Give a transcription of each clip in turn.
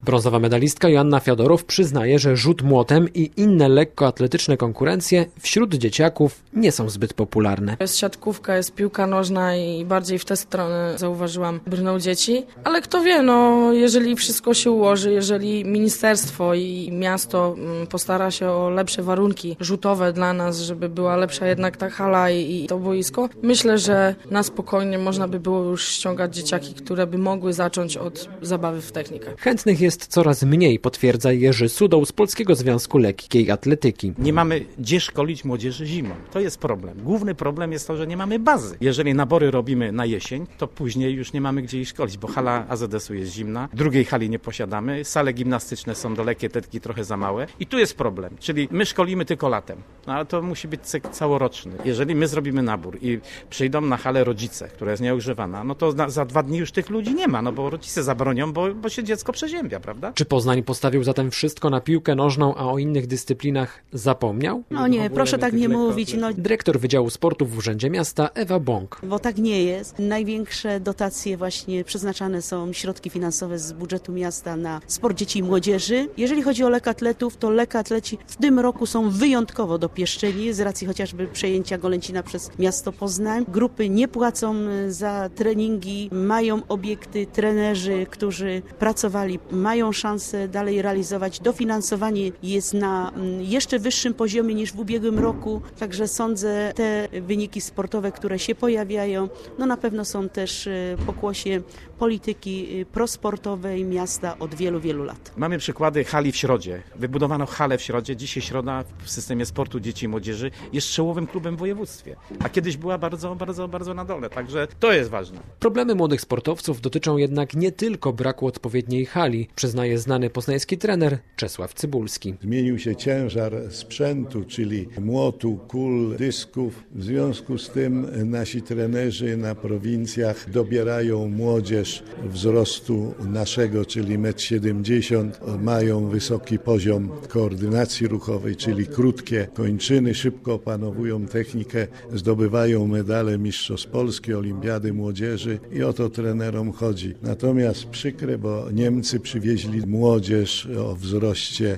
Brązowa medalistka Joanna Fiodorow przyznaje, że rzut młotem i inne lekkoatletyczne konkurencje wśród dzieciaków nie są zbyt popularne. Jest siatkówka, jest piłka nożna i bardziej w tę stronę zauważyłam brną dzieci. Ale kto wie, jeżeli wszystko się ułoży, jeżeli ministerstwo i miasto postara się o lepsze warunki rzutowe dla nas, żeby była lepsza jednak ta hala i to boisko, myślę, że na spokojnie można by było już ściągać dzieciaki, które by mogły zacząć od zabawy w technikę. Chętnych jest coraz mniej, potwierdza Jerzy Sudoł z Polskiego Związku Lekkiej Atletyki. Nie mamy gdzie szkolić młodzieży zimą. To jest problem. Główny problem jest to, że nie mamy bazy. Jeżeli nabory robimy na jesień, to później już nie mamy gdzie ich szkolić, bo hala AZS-u jest zimna, drugiej hali nie posiadamy, sale gimnastyczne są do lekkiej atletyki trochę za małe i tu jest problem. Czyli my szkolimy tylko latem, ale to musi być cykl całoroczny. Jeżeli my zrobimy nabór i przyjdą na halę rodzice, która jest nieogrzewana, to za 2 dni już tych ludzi nie ma, bo rodzice zabronią, bo się dziecko przeziębia, prawda? Czy Poznań postawił zatem wszystko na piłkę nożną, a o innych dyscyplinach zapomniał? Nie, proszę tak nie mówić. Dyrektor Wydziału Sportu w Urzędzie Miasta Ewa Bąk. Bo tak nie jest. Największe dotacje właśnie przeznaczane są środki finansowe z budżetu miasta na sport dzieci i młodzieży. Jeżeli chodzi o lekkoatletów, to lekkoatleci w tym roku są wyjątkowo dopieszczeni z racji chociażby przejęcia Golęcina przez miasto Poznań. Grupy nie płacą za treningi, mają obiekty, trenerzy, którzy pracowali, mają szansę dalej realizować. Dofinansowanie jest na jeszcze wyższym poziomie niż w ubiegłym roku, także sądzę, te wyniki sportowe, które się pojawiają, na pewno są też pokłosie polityki prosportowej miasta od wielu, wielu lat. Mamy przykłady hali w Środzie. Wybudowano halę w Środzie. Dzisiaj Środa w systemie sportu dzieci i młodzieży jest czołowym klubem w województwie, a kiedyś była bardzo, bardzo, bardzo na dole, także to jest ważne. Problemy młodych sportowców dotyczą jednak nie tylko braku odpowiedniej hali, przyznaje znany poznański trener Czesław Cybulski. Zmienił się ciężar sprzętu, czyli młotu, kul, dysków. W związku z tym nasi trenerzy na prowincjach dobierają młodzież wzrostu naszego, czyli 1,70 m. Mają wysoki poziom koordynacji ruchowej, czyli krótkie kończyny, szybko opanowują technikę, zdobywają medale mistrzostw Polski, olimpiady młodzieży i o to trenerom chodzi. Natomiast przykre, bo Niemcy przywieźli młodzież o wzroście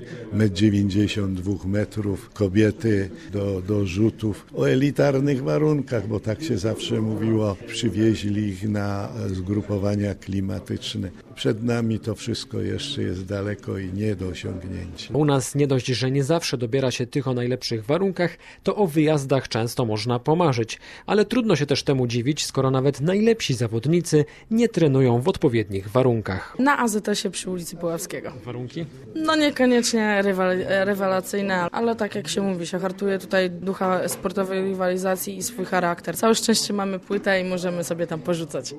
1,92 m, kobiety do rzutów o elitarnych warunkach, bo tak się zawsze mówiło, przywieźli ich na zgrupowania klimatyczne. Przed nami to wszystko jeszcze jest daleko i nie do osiągnięcia. U nas nie dość, że nie zawsze dobiera się tych o najlepszych warunkach, to o wyjazdach często można pomarzyć. Ale trudno się też temu dziwić, skoro nawet najlepsi zawodnicy nie trenują w odpowiednich warunkach. Na AZS-ie przy ulicy Puławskiego. Warunki? Niekoniecznie rewelacyjne, ale tak jak się mówi, się hartuje tutaj ducha sportowej rywalizacji i swój charakter. Całe szczęście mamy płytę i możemy sobie tam porzucać.